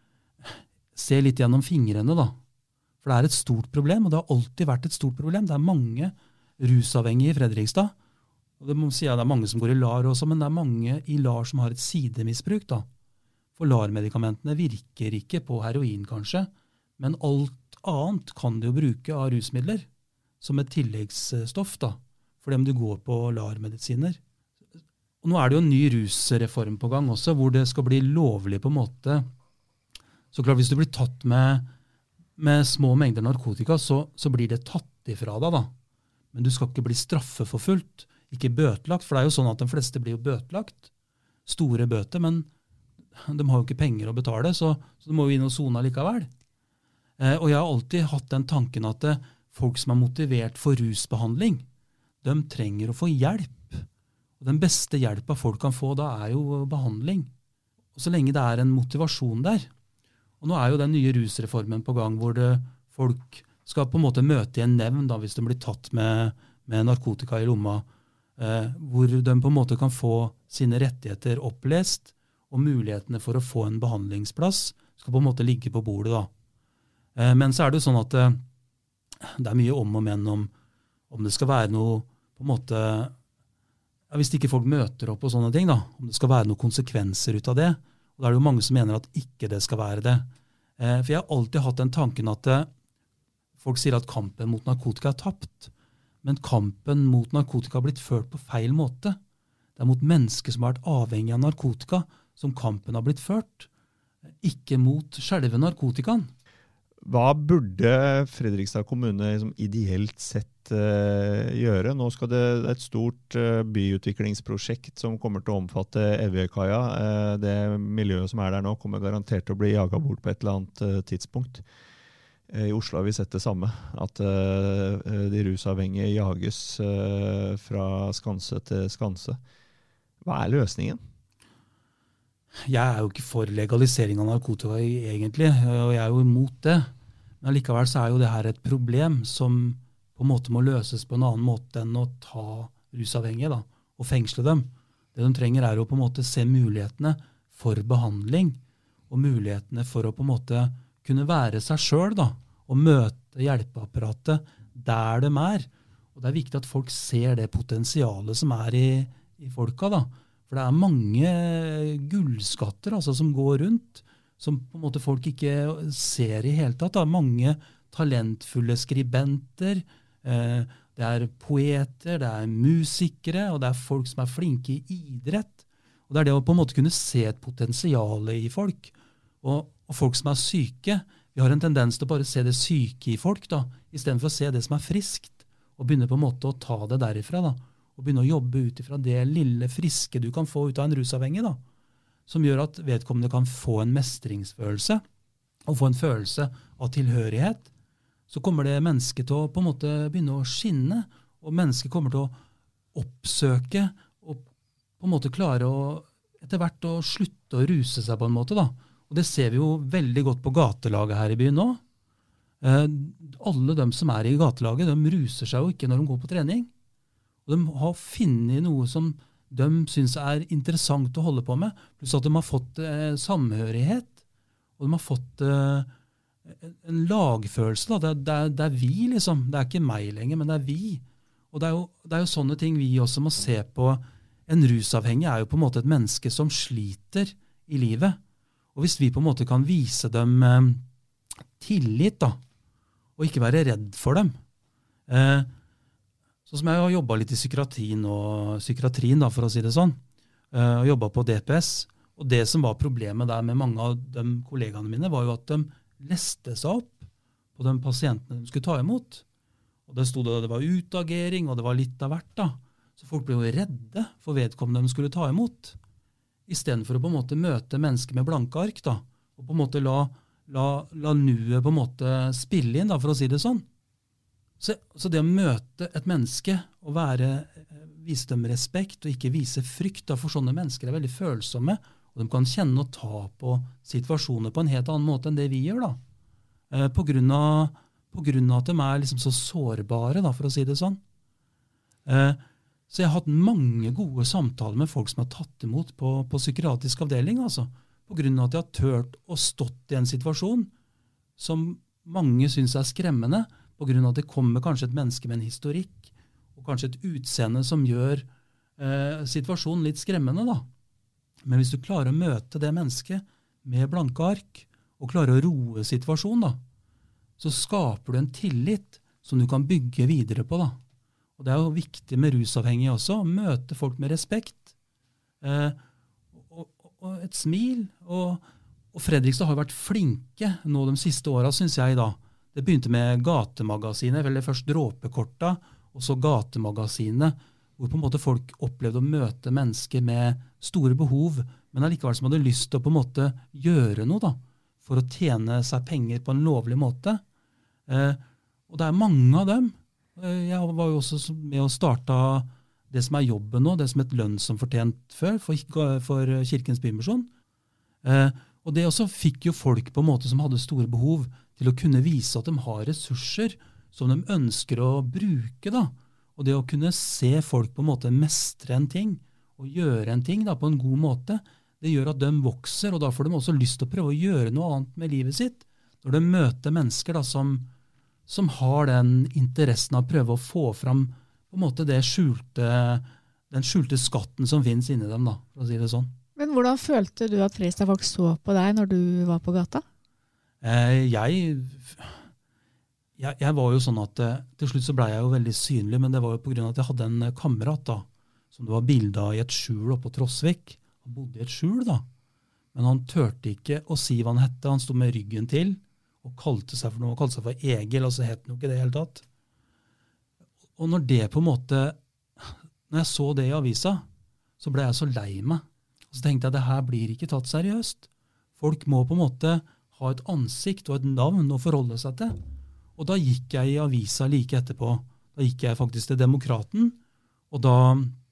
se litt gjennom fingrene da. For det er et stort problem, og det har alltid vært et stort problem. Det er mange rusavhengige i Fredrikstad. Og det må si at det er mange som går i LAR også, men det er mange i LAR som har et sidemisbruk da. For LAR-medikamentene virker ikke på heroin kanskje, men alt annet kan du jo bruke av rusmidler som et tilleggsstoff da, for dem du går på LAR-medisiner. Og nå er det jo en ny rusreform på gang også, hvor det skal bli lovlig på en måte. Så klart, hvis du blir tatt med, med små mengder narkotika, så, så blir det tatt ifra deg da. Men du skal ikke bli straffeforfulgt, ikke bøtelagt, for det er jo sånn at de fleste blir jo bøtelagt. Store bøter, men de har jo ikke penger å betale, så, så de må jo inn og sone likevel. Eh, og jeg har alltid hatt den tanken at det, folk som er motivert for rusbehandling, de trenger å få hjelp. Og den beste hjelpa folk kan få da er jo behandling. Og så lenge det er en motivasjon der. Og nå er jo den nye rusreformen på gang, hvor det, folk skal på en måte møte i en nevn da, hvis de blir tatt med, med narkotika i lomma, eh, hvor de på en måte kan få sine rettigheter opplest, og mulighetene for å få en behandlingsplass skal på en måte ligge på bordet da. Eh, men så er det jo sånn at eh, det er mye om og men om, om det skal være noe på en måte, ja, hvis ikke folk møter opp og sånne ting da, om det skal være noen konsekvenser ut av det. Og da er det jo mange som mener at ikke det skal være det. Eh, for jeg har alltid hatt den tanken at eh, folk sier at kampen mot narkotika er tapt, men kampen mot narkotika har blitt ført på feil måte. Det er mot mennesker som har vært avhengig av narkotika som kampen har blitt ført, ikke mot selve narkotikaen. Hva burde Fredrikstad kommune liksom ideelt sett uh, gjøre? Nå skal det et stort uh, byutviklingsprosjekt som kommer til å omfatte Evjekaia. Uh, det miljøet som er der nå kommer garantert til å bli jaget bort på et eller annet uh, tidspunkt. I Oslo har vi sett det samme, at uh, de rusavhengige jages uh, fra skanse til skanse. Hva er løsningen? Jeg er jo ikke for legalisering av narkotika egentlig, og jeg er jo imot det. Men likevel så er jo det her et problem som på en måte må løses på en annen måte enn å ta rusavhengige da, og fengsle dem. Det de trenger er å på en måte se mulighetene for behandling, og mulighetene for å på en måte kunne være seg selv da, og møte hjelpeapparatet der de er. Og det er viktig at folk ser det potensialet som er i, i folka da. For det er mange gullskatter altså, som går rundt, som på en måte folk ikke ser i hele tatt. Det er mange talentfulle skribenter, eh, det er poeter, det er musikere, og det er folk som er flinke i idrett. Og det er det å på en måte kunne se et potensial i folk. Og, og folk som er syke, vi har en tendens til å bare se det syke i folk, da, i stedet for å se det som er friskt, og begynne på en måte å ta det derifra, da, og begynne å jobbe ut ifra det lille friske du kan få ut av en rusavhengig, da, som gjør at vedkommende kan få en mestringsfølelse, og få en følelse av tilhørighet. Så kommer det mennesket til å på en måte begynne å skinne, og mennesket kommer til å oppsøke, og på en måte klare å, etter hvert å slutte å ruse seg på en måte, da. Og det ser vi jo veldig godt på gatelaget her i byen nå. Eh, alle de som er i gatelaget, de ruser seg jo ikke når de går på trening. Og de har funnet noe som de synes er interessant å holde på med, pluss at de har fått eh, samhørighet, og de har fått eh, en lagfølelse. Da. Det, det, er, det er vi, liksom. Det er ikke meg lenger, men det er vi. Og det er, jo, det er jo sånne ting vi også må se på. En rusavhengig er jo på en måte et menneske som sliter i livet. Og hvis vi på en måte kan vise dem eh, tillit da, og ikke være redd for dem. Eh, så som jeg har jobbet litt i psykiatrien, og, psykiatrien da, for å si det sånn, eh, og jobbet på D P S, og det som var problemet der med mange av de kollegaene mine, var jo at de leste seg opp på de pasientene de skulle ta imot. Og det stod at det var utagering, og det var litt av hvert da. Så folk ble jo redde for vedkommende de skulle ta imot. I stedet for å på en måte møte mennesker med blanke ark, da, og på en måte la, la, la nuet på en måte spille inn, da, for å si det sånn. Så, så det å møte et menneske, og være, vise dem respekt, og ikke vise frykt, da, for sånne mennesker er veldig følsomme, og de kan kjenne og ta på situasjoner på en helt annen måte enn det vi gjør, da. Eh, på grunn av, på grunn av at de er liksom så sårbare, da, for å si det sånn. Eh, Så jeg har hatt mange gode samtaler med folk som har tatt imot på, på psykiatrisk avdeling, altså, på grunn av at de har tørt å stått i en situasjon som mange synes er skremmende, på grunn av at det kommer kanskje et menneske med en historikk, og kanskje et utseende som gjør eh, situasjonen litt skremmende. Da. Men hvis du klarer å møte det mennesket med blanke ark, og klarer å roe situasjonen, da, så skaper du en tillit som du kan bygge videre på, da. Og det er jo viktig med rusavhengige også, å møte folk med respekt, eh, og, og, og et smil. Og, og Fredrikstad har vært flinke nå de siste årene, synes jeg da. Det begynte med gatemagasinet, eller først dråpekorta, og så gatemagasinet, hvor på en måte folk opplevde å møte mennesker med store behov, men allikevel som hadde lyst til å på en måte gjøre noe da, for å tjene seg penger på en lovlig måte. Eh, og det er mange av dem. Jeg var jo også med å starte det som er jobben nå, det som er et lønn som fortjent før, for, for Kirkens Bymisjon. Eh, og det også fikk jo folk på en måte som hadde store behov til å kunne vise at de har ressurser som de ønsker å bruke da. Og det å kunne se folk på en måte mestre en ting, og gjøre en ting da, på en god måte, det gjør at de vokser, og da får de også lyst til å prøve å gjøre noe annet med livet sitt. Når de møter mennesker da, som, som har den interessen av å prøve å få fram på en måte det skjulte, den skjulte skatten som finnes inni dem, da, for å si det sånn. Men hvordan følte du at Fredrikstad-folk så på deg når du var på gata? Eh, jeg, jeg, jeg var jo sånn at eh, til slutt så ble jeg jo veldig synlig, men det var jo på grunn av at jeg hadde en kamerat da, som det var bildet av i et skjul oppe på Trosvik. Han bodde i et skjul da, men han tørte ikke å si hva han hette. Han stod med ryggen til og kalte seg for noe, kalte seg for Egil, og så het han jo ikke det helt tatt. Og når det på en måte, når jeg så det i avisa, så ble jeg så lei meg. Og så tenkte jeg, det her blir ikke tatt seriøst. Folk må på en måte ha et ansikt og et navn å forholde seg til. Og da gikk jeg i avisa like etterpå. Da gikk jeg faktisk til Demokraten, og da,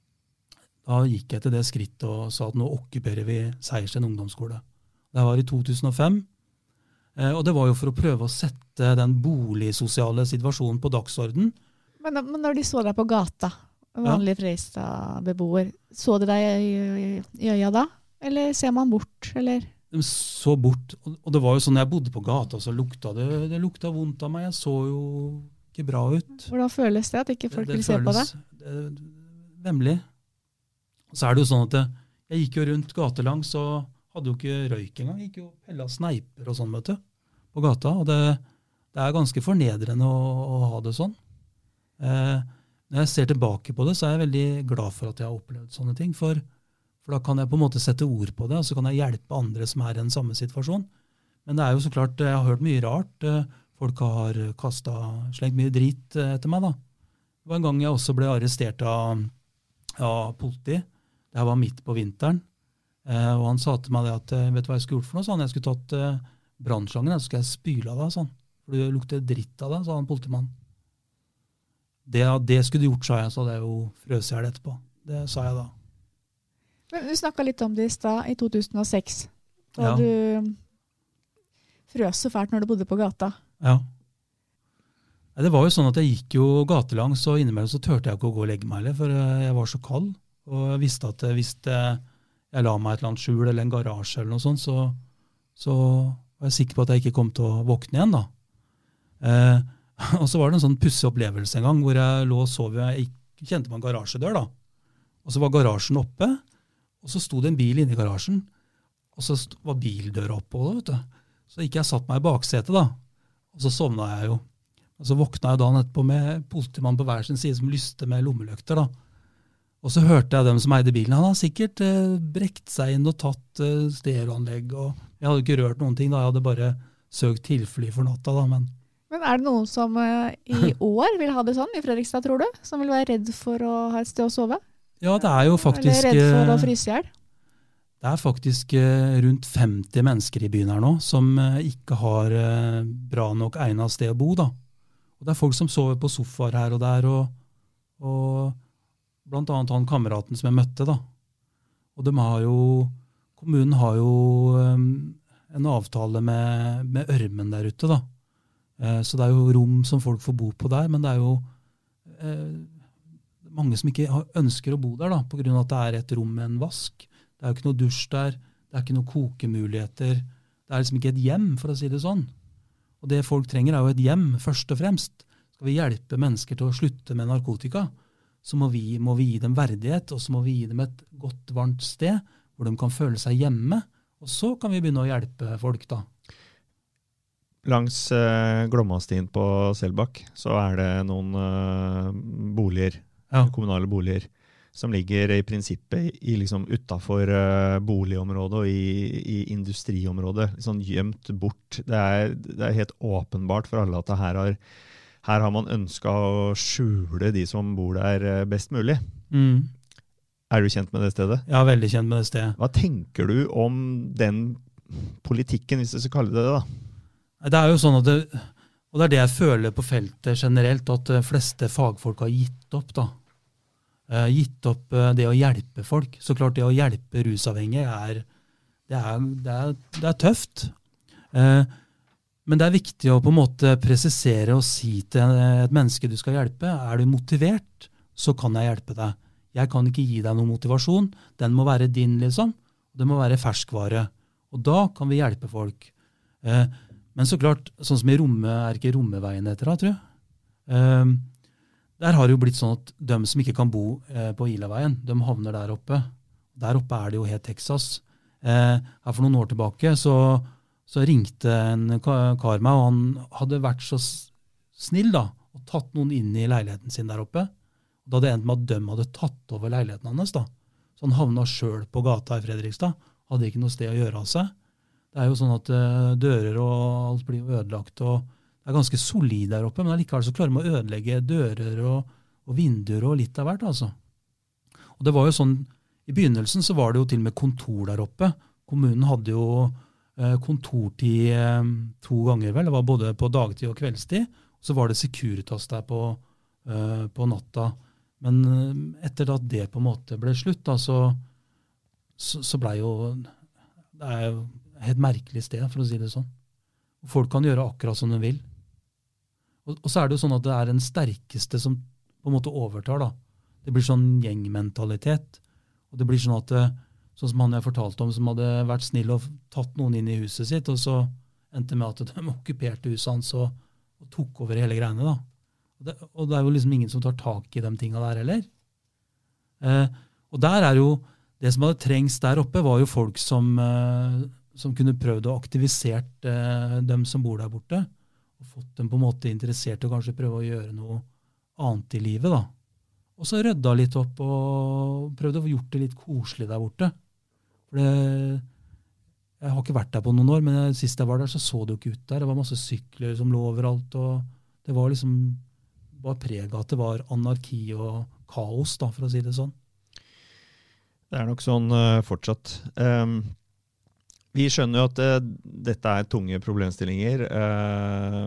da gikk jeg til det skrittet og sa at nå okkuperer vi Seiersten ungdomsskole. Det var i to tusen og fem, og det var jo for å prøve å sette den boligsosiale situasjonen på dagsorden. Men, men når de så deg på gata, vanlig Fredrikstad-beboer, så de deg i, i, i øya da? Eller ser man bort, eller? De så bort, og det var jo sånn, når jeg bodde på gata, så lukta det, det lukta vondt av meg. Jeg så jo ikke bra ut. Hvordan føles det at ikke folk det, det vil se på deg? Det føles vemmelig. Og så er det jo sånn at det, jeg gikk jo rundt gatelangs, og hadde jo ikke røyk engang. Jeg gikk jo pella sneiper og sånn, vet du, på gata. Og det, det er ganske fornedrende å, å ha det sånn. Eh, når jeg ser tilbake på det, så er jeg veldig glad for at jeg har opplevd sånne ting, for, for da kan jeg på en måte sette ord på det, og så kan jeg hjelpe andre som er i den samme situasjon. Men det er jo så klart, jeg har hørt mye rart. Folk har kastet, slengt mye drit etter meg da. Det var en gang jeg også ble arrestert av, av politi. Det var midt på vinteren. Eh, og han sa til meg det at, vet du hva jeg skulle gjort for noe? Så han, jeg skulle tatt eh, brannslangen, så skulle jeg spyle av deg, sånn. For det lukter dritt av deg, sa han politimannen. Det, det skulle du gjort, sa jeg, så hadde jeg jo frøs jeg det etterpå. Det sa jeg da. Men du snakket litt om det i stad, i to tusen og seks, da Ja. du frøs så fælt når du bodde på gata. Ja. Det var jo sånn at jeg gikk jo gatelangs, og innimellom så tørte jeg ikke å gå og legge meg heller, for jeg var så kald, og jeg visste at hvis jeg la meg et eller annet skjul eller en garasje eller noe sånt, så, så var jeg sikker på at jeg ikke kom til å våkne igjen da. Eh, og så var det en sånn pussig opplevelse en gang, hvor jeg lå og sov, jeg kjente på en garasjedør da, og så var garasjen oppe, og så sto det en bil inne i garasjen, og så var bildøra oppe, vet du. Så gikk jeg satt meg i baksetet da, og så sovna jeg jo. Og så våkna jeg dagen etterpå med politimann på hver sin side som lyste med lommeløkter da. Og så hørte jeg dem som eide bilen, han har sikkert eh, brekt seg inn og tatt eh, stereoanlegg, og jeg hadde ikke rørt noen ting da, jeg hadde bare søkt tilfly for natta da, men... Men er det noen som uh, i år vil ha det sånn i Fredrikstad, tror du? Som vil være redd for å ha et sted å sove? Ja, det er jo faktisk... Eller redd for å fryse ihjel? Det er faktisk uh, rundt femti mennesker i byen her nå, som uh, ikke har uh, bra nok egnet sted å bo da. Og det er folk som sover på sofaer her og der, og, og blant annet han kameraten som jeg møtte da. Og de har jo... Kommunen har jo um, en avtale med, med Ørmen der ute da. Så det er jo rom som folk får bo på der, men det er jo eh, mange som ikke ønsker å bo der da, på grunn av at det er et rom med en vask. Det er jo ikke noe dusj der, det er ikke noe kokemuligheter. Det er liksom ikke et hjem, for å si det sånn. Og det folk trenger er jo et hjem, først og fremst. Skal vi hjelpe mennesker til å slutte med narkotika, så må vi, må vi gi dem verdighet, og så må vi gi dem et godt, varmt sted, hvor de kan føle seg hjemme, og så kan vi begynne å hjelpe folk da. Langs eh, Glomma-stien på Selbakk så er det noen eh, boliger, Ja. kommunale boliger, som ligger i prinsippet i, i liksom utenfor eh, boligområdet og i, i industriområdet, sånn gjemt bort. Det er, det er helt åpenbart for alle at det her har, her har man ønsket å skjule de som bor der eh, best mulig. Mm. Er du kjent med det stedet? Jeg er veldig kjent med det stedet. Hva tenker du om den politikken, hvis du skal kalle det det da? Det er jo sånn at det, og det er det jeg føler på feltet generelt, at de fleste fagfolk har gitt opp da. Eh, gitt opp eh, det å hjelpe folk. Så klart det å hjelpe rusavhengige er, det er, det er, det er tøft. Eh, men det er viktig å på en måte presisere og si til et menneske du skal hjelpe, er du motivert, så kan jeg hjelpe deg. Jeg kan ikke gi deg noen motivasjon, den må være din liksom, Det må være ferskvare. Og da kan vi hjelpe folk. Eh, men så klart, sånn som i Romme, er ikke Rommeveien etter da, tror jeg. Eh, der har det jo blitt sånn at de som ikke kan bo eh, på Ilaveien, de havner der oppe. Der oppe er det jo helt Texas. Eh, her for noen år tilbake så, så ringte en kar meg, og han hadde vært så snill da, og tatt noen inn i leiligheten sin der oppe. Da hadde det endt med at de hadde tatt over leiligheten hans da. Så han havna selv på gata i Fredrikstad. Hadde ikke noe sted å gjøre av seg. Det er jo sånn at uh, dører og alt blir ødelagt, og det er ganske solid der oppe, men allikevel så klarer man å ødelegge dører og, og vinduer og litt av hvert, altså. Og det var jo sånn, i begynnelsen så var det jo til og med kontor der oppe. Kommunen hadde jo uh, kontortid uh, to ganger vel, det var både på dagtid og kveldstid, og så var det Securitas der på, uh, på natta. Men uh, etter at det på en måte ble slutt, da, så Så, så ble jo, det er jo et helt merkelig sted, for å si det sånn. Folk kan gjøre akkurat som de vil. Og, og så er det jo sånn at det er den sterkeste som på en måte overtar da. Det blir sånn gjengmentalitet. Og det blir sånn at, sånn som han jeg fortalte om, som hadde vært snill og tatt noen inn i huset sitt, og så endte med at de okkuperte huset hans og, og tok over hele greiene da. Og det, og det er jo liksom ingen som tar tak i de tingene der heller. Eh, og der er jo, det som hadde trengs der oppe var jo folk som, eh, som kunne prøvd å aktivisert eh, dem som bor der borte, og fått dem på en måte interessert og kanskje prøve å gjøre noe annet i livet da. Og så rydda litt opp og prøvde å få gjort det litt koselig der borte. For det, jeg har ikke vært der på noen år, men sist jeg var der så så det jo ikke ut der. Det var masse sykler som lå overalt, og det var liksom bare preg av at det var anarki og kaos da, for å si det sånn. Det er nok sånn uh, fortsatt. Um, vi skjønner jo at uh, dette er tunge problemstillinger uh,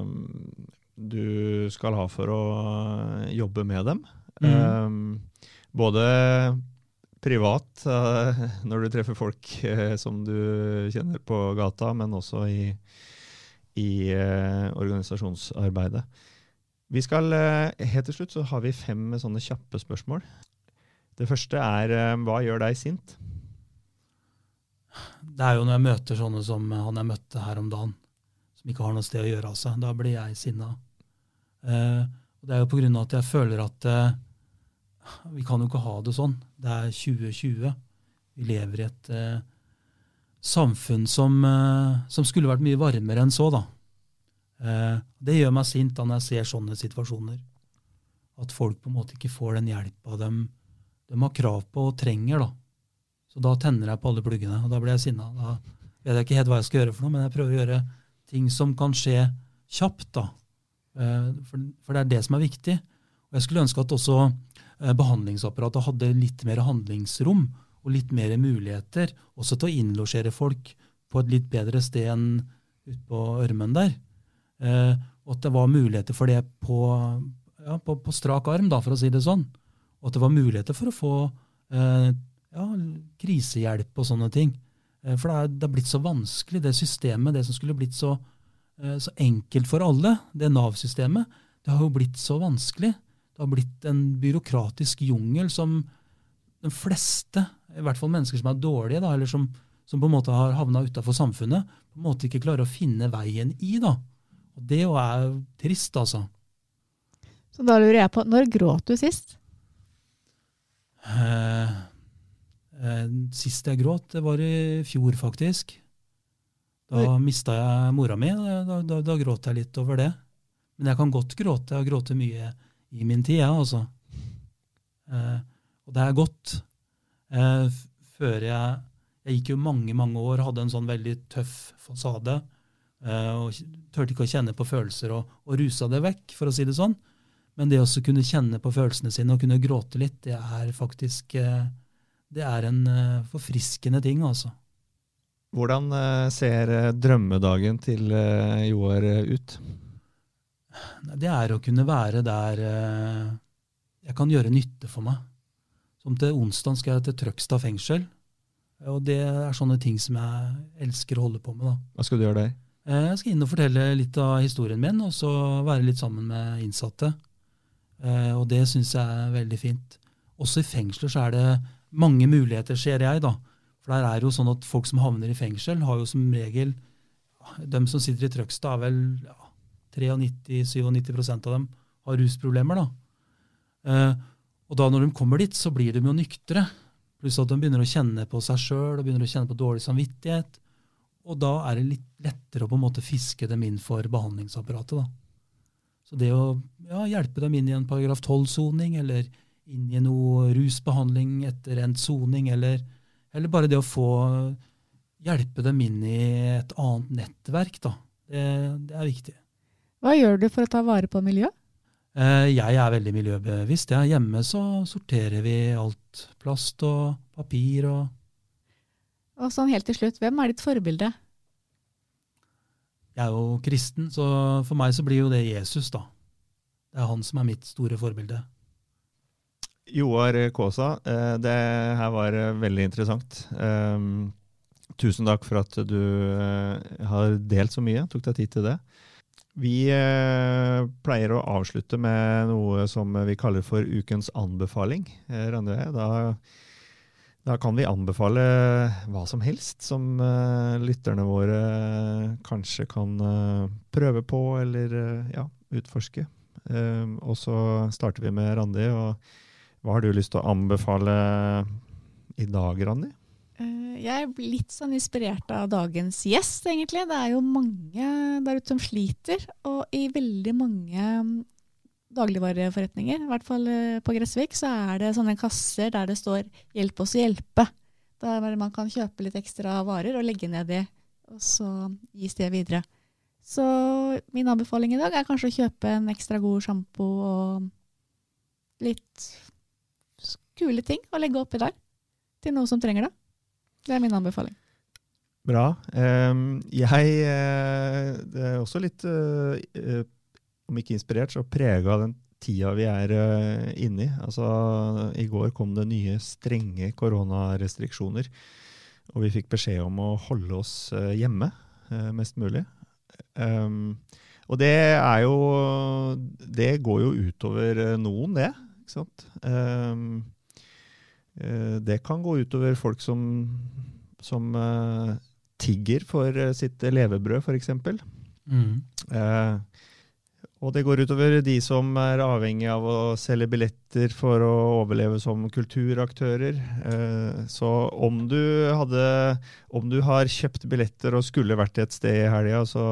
du skal ha for å jobbe med dem. Mm. Um, både privat, uh, når du treffer folk uh, som du kjenner på gata, men også i, i uh, organisasjonsarbeidet. Vi skal, uh, helt til slutt så har vi fem sånne kjappe spørsmål. Det første er, hva gjør deg sint? Det er jo når jeg møter sånne som han jeg møtte her om dagen, som ikke har noe sted å gjøre av seg. Da blir jeg sinna. Eh, og det er jo på grunn av at jeg føler at eh, vi kan jo ikke ha det sånn. Det er tjue tjue. Vi lever i et eh, samfunn som, eh, som skulle vært mye varmere enn så, da. Eh, det gjør meg sint da når jeg ser sånne situasjoner. At folk på en måte ikke får den hjelp av dem de har krav på og trenger da. Så da tenner jeg på alle pluggene, og da blir jeg sinna. Da vet jeg ikke helt hva jeg skal gjøre for noe, men jeg prøver å gjøre ting som kan skje kjapt da. For, for det er det som er viktig. Og jeg skulle ønske at også behandlingsapparatet hadde litt mer handlingsrom, og litt mer muligheter, også til å innlosjere folk på et litt bedre sted enn ut på Ørmen der. Og at det var muligheter for det på, ja, på, på strak arm da, for å si det sånn. Og at det var muligheter for å få eh, ja, krisehjelp og sånne ting. Eh, for det er, det er blitt så vanskelig, det systemet, det som skulle blitt så, eh, så enkelt for alle, det Nav-systemet, det har jo blitt så vanskelig. Det har blitt en byråkratisk jungel som de fleste, i hvert fall mennesker som er dårlige, da, eller som, som på en måte har havnet utenfor samfunnet, på en måte ikke klarer å finne veien i. Da. Og det jo er trist, altså. Så da lurer jeg på, når gråt du sist? Eh, eh, sist jeg gråt, det var i fjor faktisk. Da Oi. mistet jeg mora mi, da, da, da gråt jeg litt over det. Men jeg kan godt gråte, jeg har gråtet mye i min tid, ja, altså. Eh, og det er godt. Eh, før jeg, jeg gikk jo mange, mange år, hadde en sånn veldig tøff fasade, eh, og tørte ikke å kjenne på følelser, og, og rusa det vekk, for å si det sånn. Men det også kunne kjenne på følelsene sine og kunne gråte litt, det er faktisk det er en forfriskende ting, altså. Hvordan ser drømmedagen til Joar ut? Det er å kunne være der jeg kan gjøre nytte for meg. Som til onsdag skal jeg til Trøgstad fengsel, og det er sånne ting som jeg elsker å holde på med. Da. Hva skal du gjøre der? Jeg skal inn og fortelle litt av historien min, og så være litt sammen med innsatte. Uh, og det synes jeg er veldig fint. Også i fengsler så er det mange muligheter, ser jeg da, For der er jo sånn at folk som havner i fengsel, har jo som regel, de som sitter i Trøgstad, er vel ja, nitti-tre til syttisju prosent av dem har rusproblemer. Da. Eh, og da når de kommer dit, så blir de jo nyktere. Pluss at de begynner å kjenne på seg selv, og begynner å kjenne på dårlig samvittighet. Og da er det litt lettere å på en måte fiske dem inn for behandlingsapparatet. Da. Så det å ja, hjelpe dem inn i en paragraf tolv-soning, eller inn i noe rusbehandling etter en soning, eller, eller bare det å få hjelpe dem inn i et annet nettverk, da. Det, det er viktig. Hva gjør du for å ta vare på miljøet? Eh, jeg er veldig miljøbevisst. Ja. Hjemme så sorterer vi alt, plast og papir og Og sånn helt til slutt, hvem er ditt forbilde? Jeg er jo kristen, så for meg så blir jo det Jesus, da. Det er han som er mitt store forbilde. Joar Kaasa, det her var veldig interessant. Tusen takk for at du har delt så mye, tok deg tid til det. Vi pleier å avslutte med noe som vi kaller for ukens anbefaling. Randi, da Da kan vi anbefale hva som helst som uh, lytterne våre uh, kanskje kan uh, prøve på eller uh, ja, utforske. Uh, og så starter vi med Randi. Og hva har du lyst til å anbefale i dag, Randi? Uh, jeg er litt sånn inspirert av dagens gjest, egentlig. Det er jo mange der ute som sliter, og i veldig mange dagligvareforretninger, i hvert fall på Gressvik, så er det sånne kasser der det står «Hjelp oss å hjelpe». Der man kan kjøpe litt ekstra varer og legge ned det, og så gis det videre. Så min anbefaling i dag er kanskje å kjøpe en ekstra god shampoo og litt kule ting å legge oppi der til noen som trenger det. Det er min anbefaling. Bra. Um, jeg, det er også litt... Uh, om ikke inspirert, så preget av den tida vi er uh, inne i. Altså, i går kom det nye strenge koronarestriksjoner, og vi fikk beskjed om å holde oss uh, hjemme uh, mest mulig. Um, og det er jo, det går jo utover uh, noen, det, ikke sant? Um, uh, det kan gå utover folk som, som uh, tigger for uh, sitt levebrød, for eksempel. Mm. Uh, Og det går utover de som er avhengig av å selge billetter for å overleve som kulturaktører. Så om du, hadde, om du har kjøpt billetter og skulle vært et sted i helga, så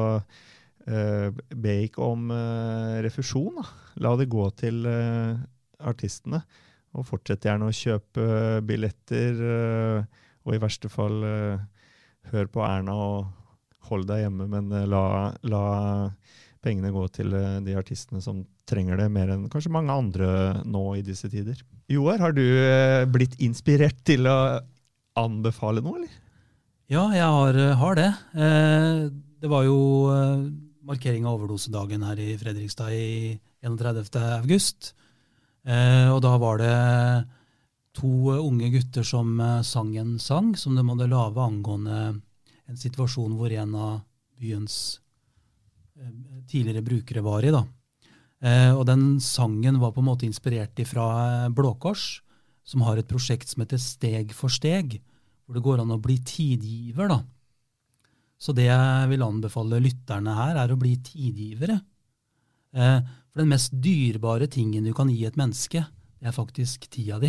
be ikke om refusjon. Da. La det gå til artistene. Og fortsett gjerne å kjøpe billetter, og i verste fall hør på Erna og hold deg hjemme, men la... la pengene går til de artistene som trenger det mer enn kanskje mange andre nå i disse tider. Joar, har du blitt inspirert til å anbefale noe, eller? Ja, jeg har, har det. Det var jo markering av overdosedagen her i Fredrikstad i enogtredivte august. Og da var det to unge gutter som sang en sang som de hadde lavet angående en situasjon hvor en av byens tidligere brukere var i. Da. Eh, og den sangen var på en måte inspirert fra Blå Kors, som har et prosjekt som heter Steg for steg, hvor det går an å bli tidgiver. Da. Så det jeg vil anbefale lytterne her er å bli tidgivere. Eh, for den mest dyrebare tingen du kan gi et menneske, det er faktisk tida di.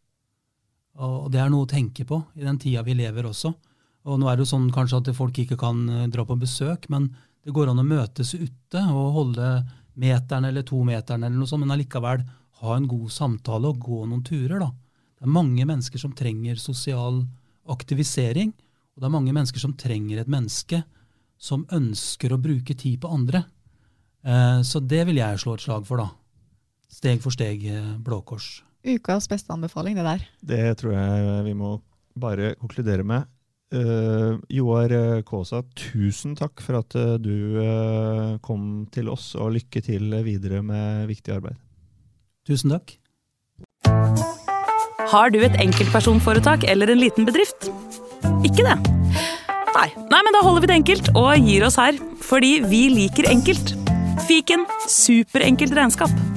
Og det er noe å tenke på i den tida vi lever også. Og nå er det jo sånn kanskje at folk ikke kan dra på besøk, men det går an å møtes ute og holde meteren eller to meteren eller noe sånt, men allikevel ha en god samtale og gå noen turer. Da. Det er mange mennesker som trenger sosial aktivisering, og det er mange mennesker som trenger et menneske som ønsker å bruke tid på andre. Eh, så det vil jeg slå et slag for da. Steg for steg, Blå Kors. Ukas beste anbefaling, det der. Det tror jeg vi må bare konkludere med. Uh, Joar Kaasa, tusen takk for at uh, du uh, kom til oss, og lykke til videre med viktig arbeid. Tusen takk. Har du et enkeltpersonforetak eller en liten bedrift? Ikke det? Nei. Nei, men da holder vi det enkelt og gir oss her, fordi vi liker enkelt. Fiken, superenkelt regnskap.